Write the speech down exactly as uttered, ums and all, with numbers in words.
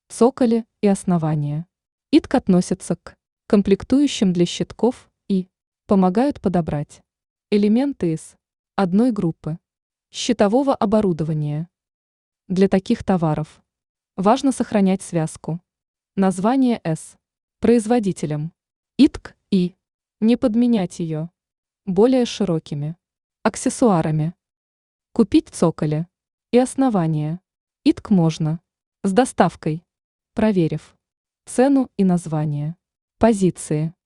цоколи и основания. ИТК относятся к комплектующим для щитков и помогают подобрать элементы из одной группы щитового оборудования. Для таких товаров важно сохранять связку название С производителем ИТК и не подменять ее более широкими аксессуарами. Купить цоколи и основания ИТК можно с доставкой, проверив цену и название позиции.